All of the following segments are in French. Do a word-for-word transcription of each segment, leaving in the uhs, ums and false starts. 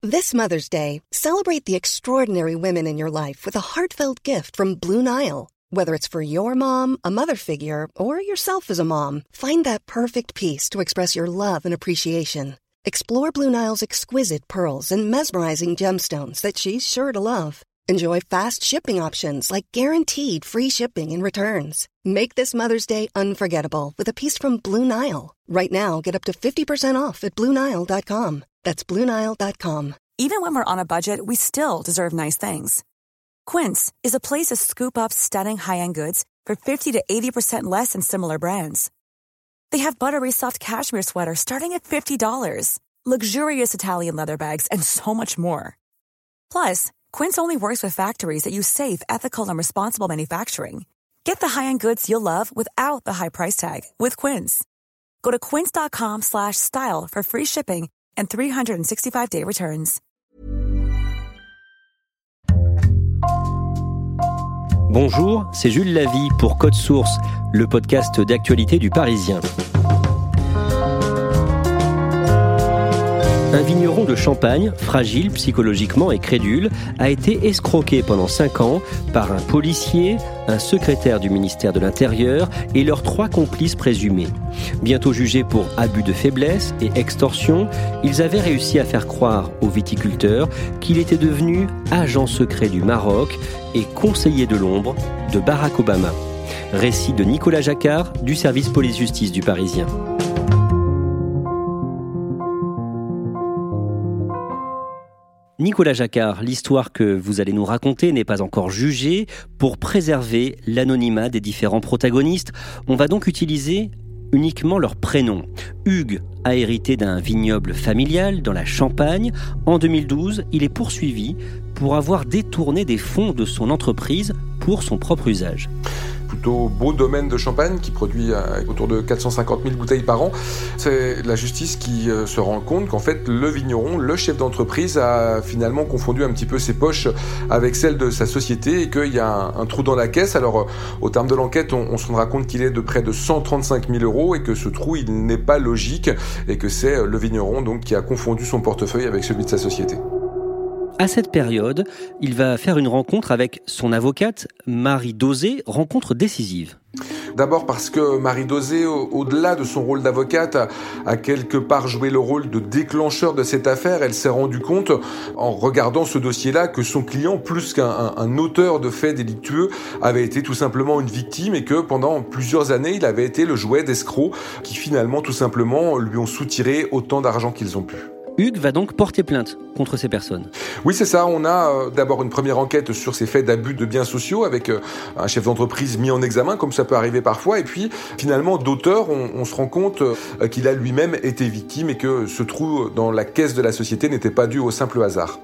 This Mother's Day, celebrate the extraordinary women in your life with a heartfelt gift from Blue Nile. Whether it's for your mom, a mother figure, or yourself as a mom, find that perfect piece to express your love and appreciation. Explore Blue Nile's exquisite pearls and mesmerizing gemstones that she's sure to love. Enjoy fast shipping options like guaranteed free shipping and returns. Make this Mother's Day unforgettable with a piece from Blue Nile. Right now, get up to fifty percent off at Blue Nile dot com. That's Blue Nile dot com. Even when we're on a budget, we still deserve nice things. Quince is a place to scoop up stunning high-end goods for fifty to eighty percent less than similar brands. They have buttery soft cashmere sweaters starting at fifty dollars, luxurious Italian leather bags, and so much more. Plus, Quince only works with factories that use safe, ethical, and responsible manufacturing. Get the high-end goods you'll love without the high price tag with Quince. Go to quince.com slash style for free shipping and three sixty-five day returns. Bonjour, c'est Jules Lavie pour Code Source, le podcast d'actualité du Parisien. Un vigneron de Champagne, fragile psychologiquement et crédule, a été escroqué pendant cinq ans par un policier, un secrétaire du ministère de l'Intérieur et leurs trois complices présumés. Bientôt jugés pour abus de faiblesse et extorsion, ils avaient réussi à faire croire aux viticulteurs qu'il était devenu agent secret du Maroc et conseiller de l'ombre de Barack Obama. Récit de Nicolas Jacquard du service police-justice du Parisien. Nicolas Jacquard, l'histoire que vous allez nous raconter n'est pas encore jugée. Pour préserver l'anonymat des différents protagonistes, on va donc utiliser uniquement leur prénom. Hugues a hérité d'un vignoble familial dans la Champagne. En deux mille douze, il est poursuivi pour avoir détourné des fonds de son entreprise pour son propre usage. Plutôt beau domaine de Champagne qui produit autour de quatre cent cinquante mille bouteilles par an. C'est la justice qui se rend compte qu'en fait le vigneron, le chef d'entreprise a finalement confondu un petit peu ses poches avec celles de sa société et qu'il y a un, un trou dans la caisse. Alors au terme de l'enquête, on, on se rendra compte qu'il est de près de cent trente-cinq mille euros et que ce trou il n'est pas logique et que c'est le vigneron donc qui a confondu son portefeuille avec celui de sa société. À cette période, il va faire une rencontre avec son avocate, Marie Dauzé, rencontre décisive. D'abord parce que Marie Dauzé, au-delà de son rôle d'avocate, a, a quelque part joué le rôle de déclencheur de cette affaire. Elle s'est rendue compte, en regardant ce dossier-là, que son client, plus qu'un un, un auteur de faits délictueux, avait été tout simplement une victime et que pendant plusieurs années, il avait été le jouet d'escrocs qui finalement, tout simplement, lui ont soutiré autant d'argent qu'ils ont pu. Hugues va donc porter plainte contre ces personnes. Oui, c'est ça. On a euh, d'abord une première enquête sur ces faits d'abus de biens sociaux avec euh, un chef d'entreprise mis en examen, comme ça peut arriver parfois. Et puis, finalement, d'auteur, on, on se rend compte euh, qu'il a lui-même été victime et que ce trou dans la caisse de la société n'était pas dû au simple hasard.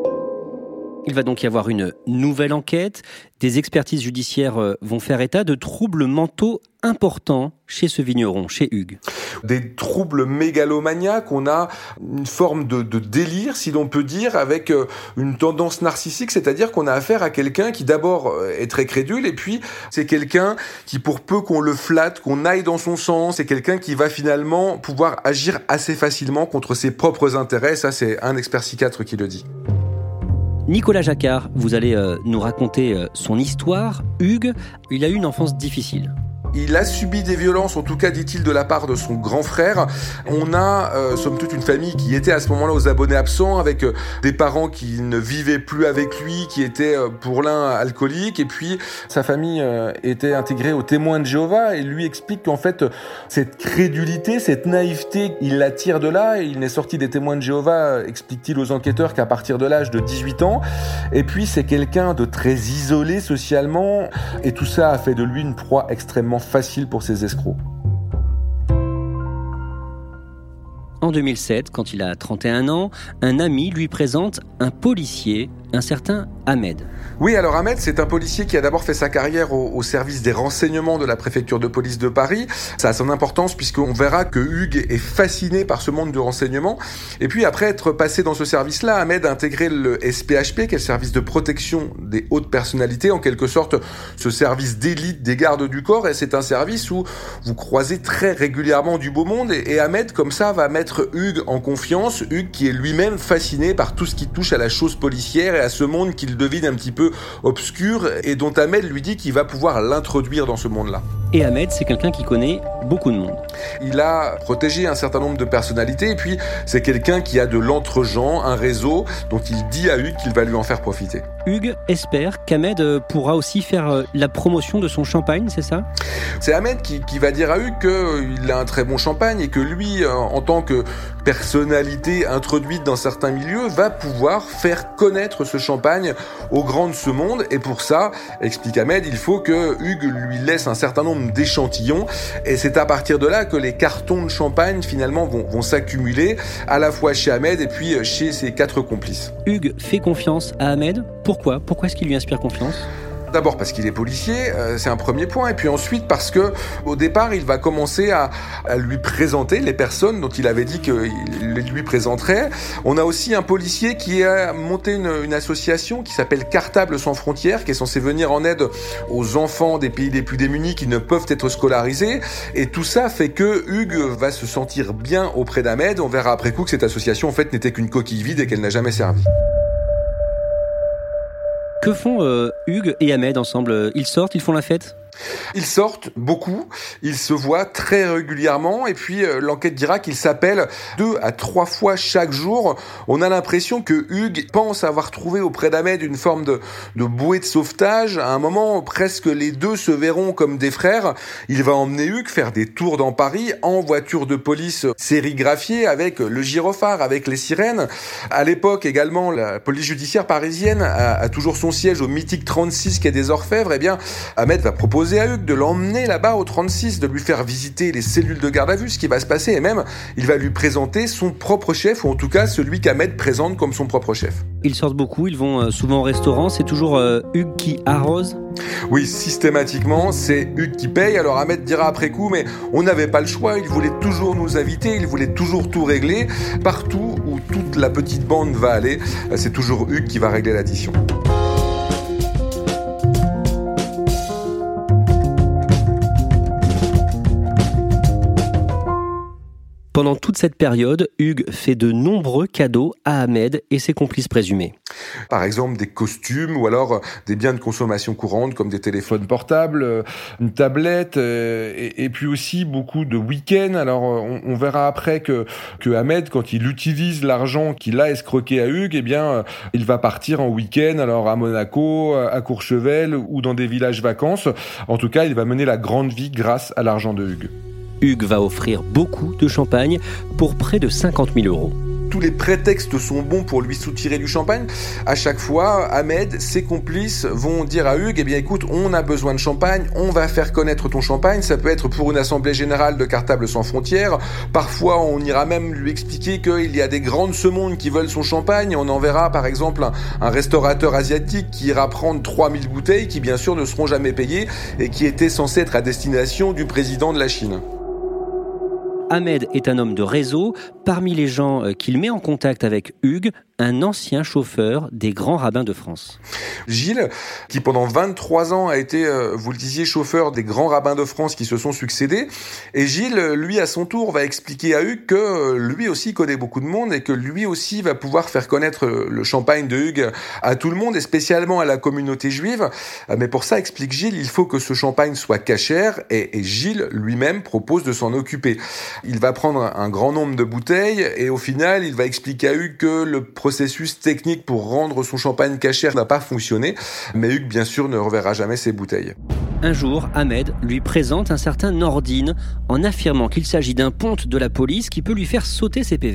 Il va donc y avoir une nouvelle enquête. Des expertises judiciaires vont faire état de troubles mentaux importants chez ce vigneron, chez Hugues. Des troubles mégalomaniaques, on a une forme de, de délire, si l'on peut dire, avec une tendance narcissique, c'est-à-dire qu'on a affaire à quelqu'un qui d'abord est très crédule, et puis c'est quelqu'un qui, pour peu qu'on le flatte, qu'on aille dans son sens, c'est quelqu'un qui va finalement pouvoir agir assez facilement contre ses propres intérêts. Ça, c'est un expert psychiatre qui le dit. Nicolas Jacquard, vous allez euh, nous raconter euh, son histoire. Hugues, il a eu une enfance difficile. Il a subi des violences, en tout cas dit-il, de la part de son grand frère. On a, euh, somme toute, une famille qui était à ce moment-là aux abonnés absents, avec euh, des parents qui ne vivaient plus avec lui, qui étaient euh, pour l'un alcooliques, et puis sa famille euh, était intégrée aux Témoins de Jéhovah, et lui explique qu'en fait, cette crédulité, cette naïveté, il la tire de là, et il n'est sorti des Témoins de Jéhovah, explique-t-il aux enquêteurs, qu'à partir de l'âge de dix-huit ans, et puis c'est quelqu'un de très isolé socialement, et tout ça a fait de lui une proie extrêmement facile pour ces escrocs. En deux mille sept, quand il a trente et un ans, un ami lui présente un policier un certain Ahmed. Oui, alors Ahmed, c'est un policier qui a d'abord fait sa carrière au, au service des renseignements de la préfecture de police de Paris. Ça a son importance puisqu'on verra que Hugues est fasciné par ce monde du renseignement. Et puis après être passé dans ce service-là, Ahmed a intégré le S P H P, qui est le service de protection des hautes personnalités, en quelque sorte ce service d'élite des gardes du corps. Et c'est un service où vous croisez très régulièrement du beau monde. Et, et Ahmed, comme ça, va mettre Hugues en confiance. Hugues qui est lui-même fasciné par tout ce qui touche à la chose policière et à ce monde qu'il devine un petit peu obscur et dont Ahmed lui dit qu'il va pouvoir l'introduire dans ce monde-là. Et Ahmed, c'est quelqu'un qui connaît beaucoup de monde. Il a protégé un certain nombre de personnalités et puis c'est quelqu'un qui a de l'entre-gens, un réseau dont il dit à Hugues qu'il va lui en faire profiter. Hugues espère qu'Ahmed pourra aussi faire la promotion de son champagne, c'est ça ? C'est Ahmed qui, qui va dire à Hugues qu'il a un très bon champagne et que lui, en tant que personnalité introduite dans certains milieux, va pouvoir faire connaître ce champagne aux grands de ce monde. Et pour ça, explique Ahmed, il faut que Hugues lui laisse un certain nombre d'échantillons. Et c'est à partir de là que les cartons de champagne, finalement, vont, vont s'accumuler, à la fois chez Ahmed et puis chez ses quatre complices. Hugues fait confiance à Ahmed. Pourquoi ? Pourquoi est-ce qu'il lui inspire confiance ? D'abord parce qu'il est policier, euh, c'est un premier point, et puis ensuite parce que au départ il va commencer à, à lui présenter les personnes dont il avait dit qu'il les lui présenterait. On a aussi un policier qui a monté une, une association qui s'appelle Cartable sans frontières, qui est censée venir en aide aux enfants des pays les plus démunis qui ne peuvent être scolarisés, et tout ça fait que Hugues va se sentir bien auprès d'Ahmed. On verra après coup que cette association en fait n'était qu'une coquille vide et qu'elle n'a jamais servi. Que font euh, Hugues et Ahmed ensemble ? Ils sortent, ils font la fête ? Ils sortent beaucoup, ils se voient très régulièrement et puis euh, l'enquête dira qu'ils s'appellent deux à trois fois chaque jour. On a l'impression que Hugues pense avoir trouvé auprès d'Ahmed une forme de, de bouée de sauvetage. À un moment, presque les deux se verront comme des frères. Il va emmener Hugues faire des tours dans Paris en voiture de police sérigraphiée avec le gyrophare, avec les sirènes. À l'époque également, la police judiciaire parisienne a, a toujours son siège au mythique trente-six quai des Orfèvres. Eh bien, Ahmed va proposer à Hugues de l'emmener là-bas au trente-six, de lui faire visiter les cellules de garde à vue, ce qui va se passer, et même il va lui présenter son propre chef, ou en tout cas celui qu'Ahmed présente comme son propre chef. Ils sortent beaucoup, ils vont souvent au restaurant, c'est toujours euh, Hugues qui arrose ? Oui, systématiquement, c'est Hugues qui paye. Alors Ahmed dira après coup, mais on n'avait pas le choix, il voulait toujours nous inviter, il voulait toujours tout régler. Partout où toute la petite bande va aller, c'est toujours Hugues qui va régler l'addition. Pendant toute cette période, Hugues fait de nombreux cadeaux à Ahmed et ses complices présumés. Par exemple, des costumes ou alors des biens de consommation courante comme des téléphones portables, une tablette et, et puis aussi beaucoup de week-ends. Alors, on, on verra après que, que Ahmed, quand il utilise l'argent qu'il a escroqué à Hugues, eh bien, il va partir en week-end, alors à Monaco, à Courchevel ou dans des villages vacances. En tout cas, il va mener la grande vie grâce à l'argent de Hugues. Hugues va offrir beaucoup de champagne pour près de cinquante mille euros. Tous les prétextes sont bons pour lui soutirer du champagne. À chaque fois, Ahmed, ses complices vont dire à Hugues, eh bien écoute, on a besoin de champagne, on va faire connaître ton champagne. Ça peut être pour une assemblée générale de Cartable sans frontières. Parfois, on ira même lui expliquer qu'il y a des grands de ce monde qui veulent son champagne. On en verra par exemple un, un restaurateur asiatique qui ira prendre trois mille bouteilles qui bien sûr ne seront jamais payées et qui étaient censées être à destination du président de la Chine. Ahmed est un homme de réseau. Parmi les gens qu'il met en contact avec Hugues, un ancien chauffeur des grands rabbins de France. Gilles, qui pendant vingt-trois ans a été, euh, vous le disiez, chauffeur des grands rabbins de France qui se sont succédés. Et Gilles, lui, à son tour, va expliquer à Hugues que lui aussi connaît beaucoup de monde et que lui aussi va pouvoir faire connaître le champagne de Hugues à tout le monde et spécialement à la communauté juive. Mais pour ça, explique Gilles, il faut que ce champagne soit cachère et, et Gilles lui-même propose de s'en occuper. Il va prendre un grand nombre de bouteilles et au final, il va expliquer à Hugues que le processus technique pour rendre son champagne cachère n'a pas fonctionné, mais Hugues, bien sûr, ne reverra jamais ses bouteilles. Un jour, Ahmed lui présente un certain Nordine en affirmant qu'il s'agit d'un ponte de la police qui peut lui faire sauter ses P V.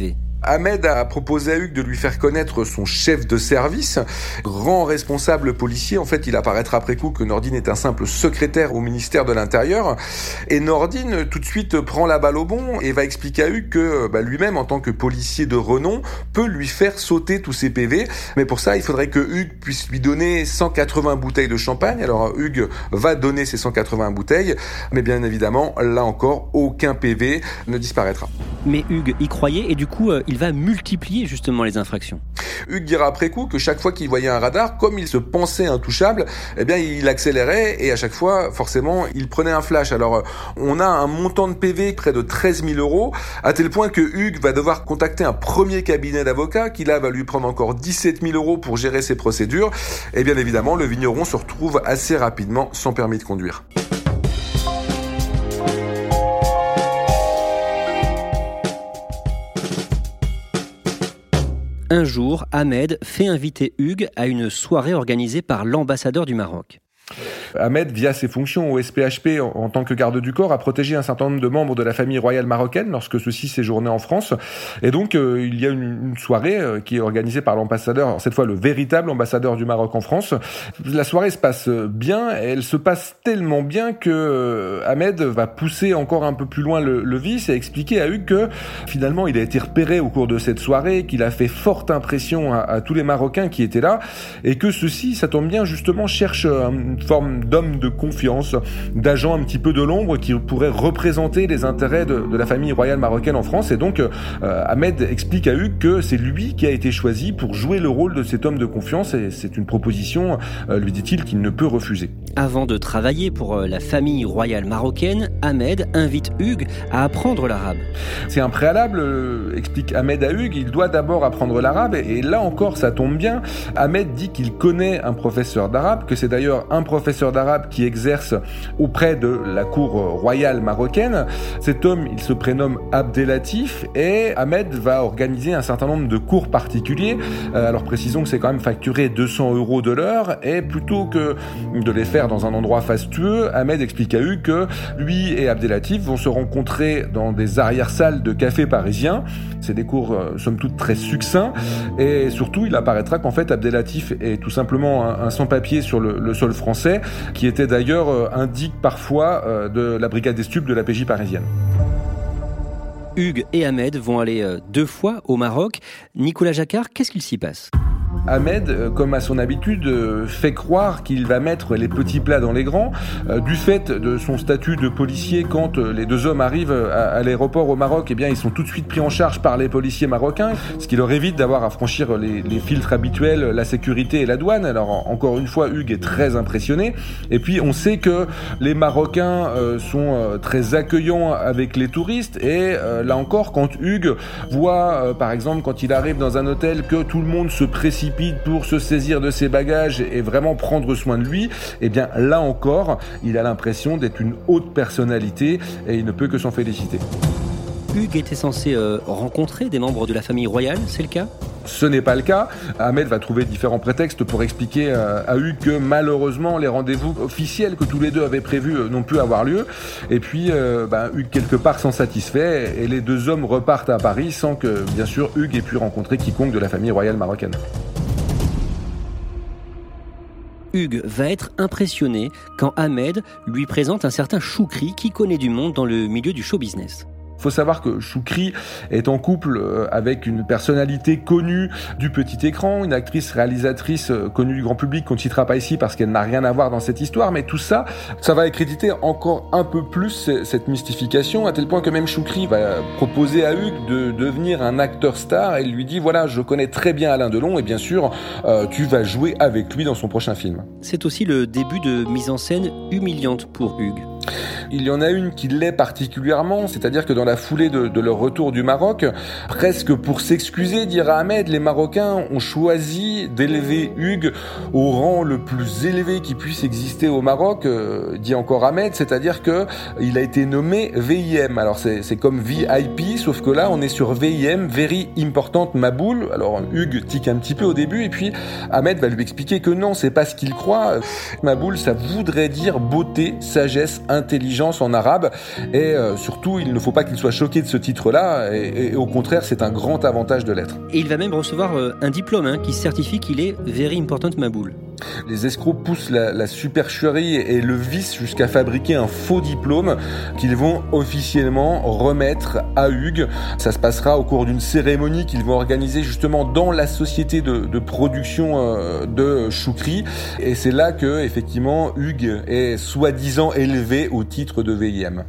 Ahmed a proposé à Hugues de lui faire connaître son chef de service, grand responsable policier. En fait, il apparaîtra après coup que Nordine est un simple secrétaire au ministère de l'Intérieur. Et Nordine, tout de suite, prend la balle au bond et va expliquer à Hugues que bah, lui-même, en tant que policier de renom, peut lui faire sauter tous ses P V. Mais pour ça, il faudrait que Hugues puisse lui donner cent quatre-vingts bouteilles de champagne. Alors, Hugues va donner ces cent quatre-vingts bouteilles. Mais bien évidemment, là encore, aucun P V ne disparaîtra. Mais Hugues y croyait et du coup, euh, il va multiplier justement les infractions. Hugues dira après coup que chaque fois qu'il voyait un radar, comme il se pensait intouchable, eh bien il accélérait et à chaque fois, forcément, il prenait un flash. Alors, on a un montant de P V près de treize mille euros, à tel point que Hugues va devoir contacter un premier cabinet d'avocats qui là va lui prendre encore dix-sept mille euros pour gérer ses procédures. Et bien évidemment, le vigneron se retrouve assez rapidement sans permis de conduire. Un jour, Ahmed fait inviter Hugues à une soirée organisée par l'ambassadeur du Maroc. Ahmed, via ses fonctions au S P H P en, en tant que garde du corps, a protégé un certain nombre de membres de la famille royale marocaine lorsque ceux-ci séjournaient en France. Et donc, euh, il y a une, une soirée euh, qui est organisée par l'ambassadeur, alors cette fois le véritable ambassadeur du Maroc en France. La soirée se passe bien, et elle se passe tellement bien que euh, Ahmed va pousser encore un peu plus loin le, le vice et expliquer à Hugues que finalement, il a été repéré au cours de cette soirée, qu'il a fait forte impression à, à tous les Marocains qui étaient là, et que ceux-ci, ça tombe bien, justement, cherchent une forme d'homme de confiance, d'agent un petit peu de l'ombre qui pourrait représenter les intérêts de, de la famille royale marocaine en France. Et donc, euh, Ahmed explique à Hugues que c'est lui qui a été choisi pour jouer le rôle de cet homme de confiance et c'est une proposition, euh, lui dit-il, qu'il ne peut refuser. Avant de travailler pour la famille royale marocaine, Ahmed invite Hugues à apprendre l'arabe. C'est un préalable, euh, explique Ahmed à Hugues, il doit d'abord apprendre l'arabe et, et là encore ça tombe bien. Ahmed dit qu'il connaît un professeur d'arabe, que c'est d'ailleurs un professeur d'arabe qui exerce auprès de la cour royale marocaine. Cet homme, il se prénomme Abdelatif et Ahmed va organiser un certain nombre de cours particuliers. Euh, alors précisons que c'est quand même facturé deux cents euros de l'heure et plutôt que de les faire dans un endroit fastueux, Ahmed explique à Hugues que lui et Abdelatif vont se rencontrer dans des arrière-salles de cafés parisiens. C'est des cours, euh, somme toute, très succincts et surtout, il apparaîtra qu'en fait, Abdelatif est tout simplement un, un sans-papier sur le, le sol français qui était d'ailleurs euh, indique parfois euh, de la brigade des stupes de la P J parisienne. Hugues et Ahmed vont aller euh, deux fois au Maroc. Nicolas Jacquard, qu'est-ce qu'il s'y passe ? Ahmed, comme à son habitude, fait croire qu'il va mettre les petits plats dans les grands. Du fait de son statut de policier, quand les deux hommes arrivent à l'aéroport au Maroc, eh bien, ils sont tout de suite pris en charge par les policiers marocains, ce qui leur évite d'avoir à franchir les, les filtres habituels, la sécurité et la douane. Alors, encore une fois, Hugues est très impressionné. Et puis, on sait que les Marocains euh, sont euh, très accueillants avec les touristes. Et euh, là encore, quand Hugues voit, euh, par exemple, quand il arrive dans un hôtel, que tout le monde se précipite pour se saisir de ses bagages et vraiment prendre soin de lui, eh bien là encore, il a l'impression d'être une haute personnalité et il ne peut que s'en féliciter. Hugues était censé euh, rencontrer des membres de la famille royale, c'est le cas ? Ce n'est pas le cas. Ahmed va trouver différents prétextes pour expliquer euh, à Hugues que malheureusement les rendez-vous officiels que tous les deux avaient prévus euh, n'ont pu avoir lieu. Et puis euh, bah, Hugues quelque part s'en satisfait et les deux hommes repartent à Paris sans que bien sûr Hugues ait pu rencontrer quiconque de la famille royale marocaine. Hugues va être impressionné quand Ahmed lui présente un certain Choukri qui connaît du monde dans le milieu du show business. Il faut savoir que Choukri est en couple avec une personnalité connue du petit écran, une actrice réalisatrice connue du grand public qu'on ne citera pas ici parce qu'elle n'a rien à voir dans cette histoire, mais tout ça, ça va accréditer encore un peu plus cette mystification, à tel point que même Choukri va proposer à Hugues de devenir un acteur star et il lui dit voilà, je connais très bien Alain Delon et bien sûr, euh, tu vas jouer avec lui dans son prochain film. C'est aussi le début de mise en scène humiliante pour Hugues. Il y en a une qui l'est particulièrement, c'est-à-dire que dans la foulée de, de leur retour du Maroc, presque pour s'excuser, dira Ahmed, les Marocains ont choisi d'élever Hugues au rang le plus élevé qui puisse exister au Maroc, euh, dit encore Ahmed, c'est-à-dire que il a été nommé V I M. Alors c'est, c'est comme V I P, sauf que là on est sur V I M, Very Important Maboul. Alors Hugues tique un petit peu au début et puis Ahmed va lui expliquer que non, c'est pas ce qu'il croit. Maboul, ça voudrait dire beauté, sagesse, intelligence en arabe et euh, surtout il ne faut pas qu'il soit soit choqué de ce titre-là, et, et au contraire, c'est un grand avantage de l'être. Et il va même recevoir euh, un diplôme hein, qui certifie qu'il est Very Important Maboul. Les escrocs poussent la, la supercherie et le vice jusqu'à fabriquer un faux diplôme qu'ils vont officiellement remettre à Hugues. Ça se passera au cours d'une cérémonie qu'ils vont organiser justement dans la société de, de production euh, de Choukri. Et c'est là que, effectivement, Hugues est soi-disant élevé au titre de V I M.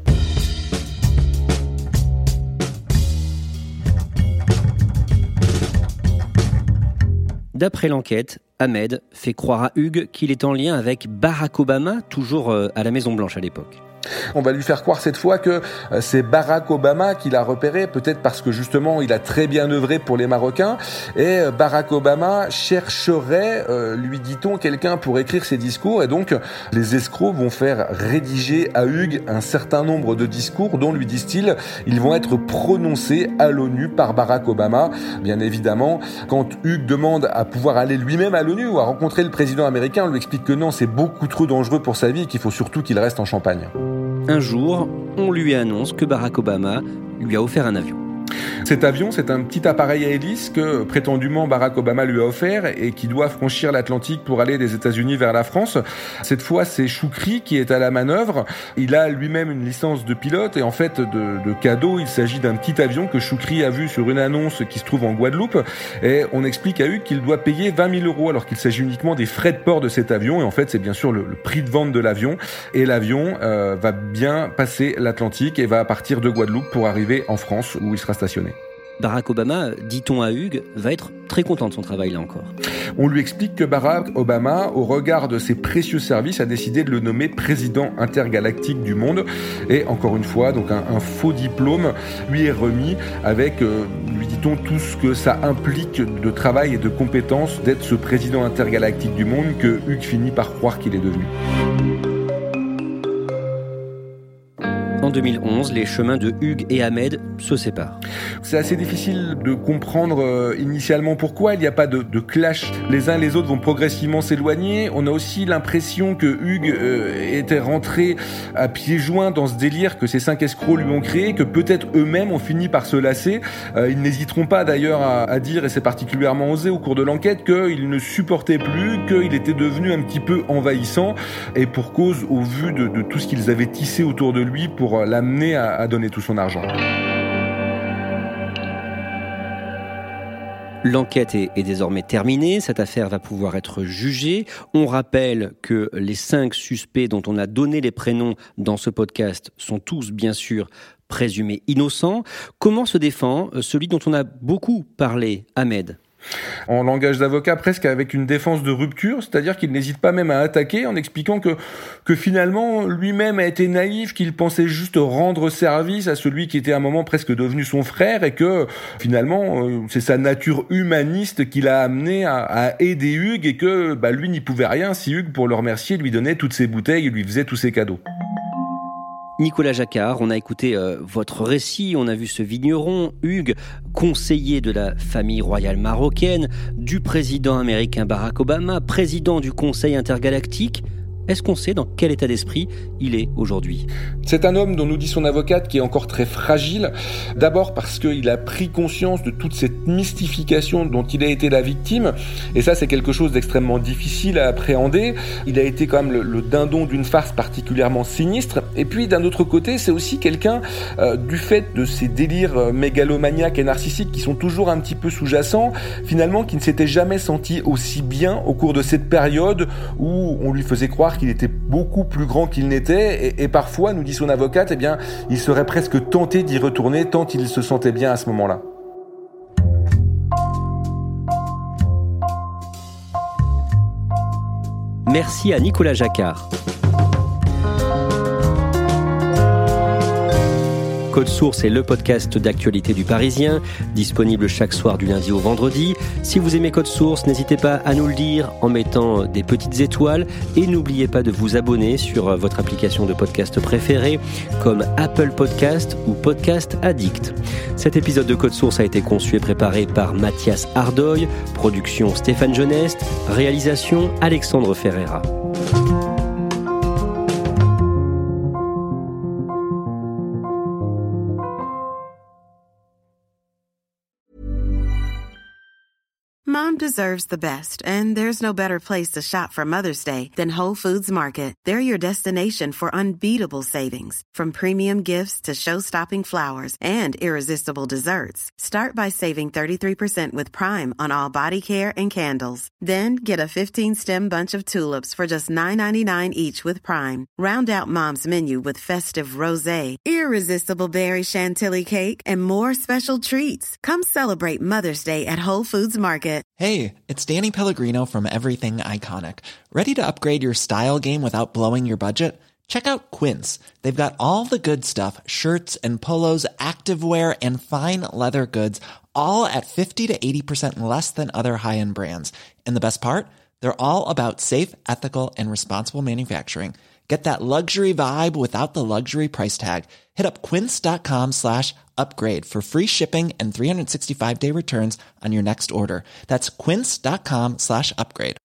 D'après l'enquête, Ahmed fait croire à Hugues qu'il est en lien avec Barack Obama, toujours à la Maison-Blanche à l'époque. On va lui faire croire cette fois que c'est Barack Obama qui l'a repéré, peut-être parce que justement il a très bien œuvré pour les Marocains, et Barack Obama chercherait, euh, lui dit-on, quelqu'un pour écrire ses discours, et donc les escrocs vont faire rédiger à Hugues un certain nombre de discours dont, lui disent-ils, ils vont être prononcés à l'ONU par Barack Obama. Bien évidemment, quand Hugues demande à pouvoir aller lui-même à l'ONU ou à rencontrer le président américain, on lui explique que non, c'est beaucoup trop dangereux pour sa vie et qu'il faut surtout qu'il reste en Champagne. Un jour, on lui annonce que Barack Obama lui a offert un avion. Cet avion, c'est un petit appareil à hélice que prétendument Barack Obama lui a offert et qui doit franchir l'Atlantique pour aller des États-Unis vers la France. Cette fois, c'est Choukri qui est à la manœuvre. Il a lui-même une licence de pilote et en fait, de, de cadeau, il s'agit d'un petit avion que Choukri a vu sur une annonce qui se trouve en Guadeloupe. Et on explique à Hugues qu'il doit payer vingt mille euros alors qu'il s'agit uniquement des frais de port de cet avion. Et en fait, c'est bien sûr le, le prix de vente de l'avion. Et l'avion euh, va bien passer l'Atlantique et va partir de Guadeloupe pour arriver en France où il sera stationné. Barack Obama, dit-on à Hugues, va être très content de son travail là encore. On lui explique que Barack Obama, au regard de ses précieux services, a décidé de le nommer président intergalactique du monde. Et encore une fois, donc un, un faux diplôme lui est remis avec, euh, lui dit-on, tout ce que ça implique de travail et de compétences d'être ce président intergalactique du monde que Hugues finit par croire qu'il est devenu. En deux mille onze, les chemins de Hugues et Ahmed se séparent. C'est assez difficile de comprendre euh, initialement pourquoi. Il n'y a pas de, de clash. Les uns et les autres vont progressivement s'éloigner. On a aussi l'impression que Hugues euh, était rentré à pieds joints dans ce délire que ces cinq escrocs lui ont créé, que peut-être eux-mêmes ont fini par se lasser. Euh, ils n'hésiteront pas d'ailleurs à, à dire, et c'est particulièrement osé au cours de l'enquête, qu'ils ne supportaient plus, qu'il était devenu un petit peu envahissant, et pour cause au vu de, de tout ce qu'ils avaient tissé autour de lui pour l'amener à, à donner tout son argent. L'enquête est, est désormais terminée, cette affaire va pouvoir être jugée. On rappelle que les cinq suspects dont on a donné les prénoms dans ce podcast sont tous, bien sûr, présumés innocents. Comment se défend celui dont on a beaucoup parlé, Ahmed ? En langage d'avocat, presque avec une défense de rupture, c'est-à-dire qu'il n'hésite pas même à attaquer en expliquant que, que finalement, lui-même a été naïf, qu'il pensait juste rendre service à celui qui était à un moment presque devenu son frère et que, finalement, c'est sa nature humaniste qui l'a amené à, à aider Hugues et que bah, lui n'y pouvait rien si Hugues, pour le remercier, lui donnait toutes ses bouteilles et lui faisait tous ses cadeaux. Nicolas Jacquard, on a écouté euh, votre récit, on a vu ce vigneron, Hugues, conseiller de la famille royale marocaine, du président américain Barack Obama, président du Conseil intergalactique. Est-ce qu'on sait dans quel état d'esprit il est aujourd'hui ? C'est un homme dont nous dit son avocate qui est encore très fragile. D'abord parce qu'il a pris conscience de toute cette mystification dont il a été la victime. Et ça, c'est quelque chose d'extrêmement difficile à appréhender. Il a été quand même le, le dindon d'une farce particulièrement sinistre. Et puis, d'un autre côté, c'est aussi quelqu'un, euh, du fait de ces délires mégalomaniaques et narcissiques qui sont toujours un petit peu sous-jacents, finalement, qui ne s'était jamais senti aussi bien au cours de cette période où on lui faisait croire qu'il était beaucoup plus grand qu'il n'était et, et parfois, nous dit son avocate, eh bien, il serait presque tenté d'y retourner tant il se sentait bien à ce moment-là. Merci à Nicolas Jacquard. Code Source est le podcast d'actualité du Parisien, disponible chaque soir du lundi au vendredi. Si vous aimez Code Source, n'hésitez pas à nous le dire en mettant des petites étoiles et n'oubliez pas de vous abonner sur votre application de podcast préférée comme Apple Podcast ou Podcast Addict. Cet épisode de Code Source a été conçu et préparé par Mathias Ardoy, production Stéphane Genest, réalisation Alexandre Ferreira. Mom deserves the best, and there's no better place to shop for Mother's Day than Whole Foods Market. They're your destination for unbeatable savings, from premium gifts to show-stopping flowers and irresistible desserts. Start by saving thirty-three percent with Prime on all body care and candles. Then get a fifteen-stem bunch of tulips for just nine ninety-nine each with Prime. Round out Mom's menu with festive rosé, irresistible berry chantilly cake, and more special treats. Come celebrate Mother's Day at Whole Foods Market. Hey, it's Danny Pellegrino from Everything Iconic. Ready to upgrade your style game without blowing your budget? Check out Quince. They've got all the good stuff, shirts and polos, activewear, and fine leather goods, all at fifty to eighty percent less than other high-end brands. And the best part? They're all about safe, ethical, and responsible manufacturing. Get that luxury vibe without the luxury price tag. Hit up quince.com slash upgrade for free shipping and three sixty-five day returns on your next order. That's quince.com slash upgrade.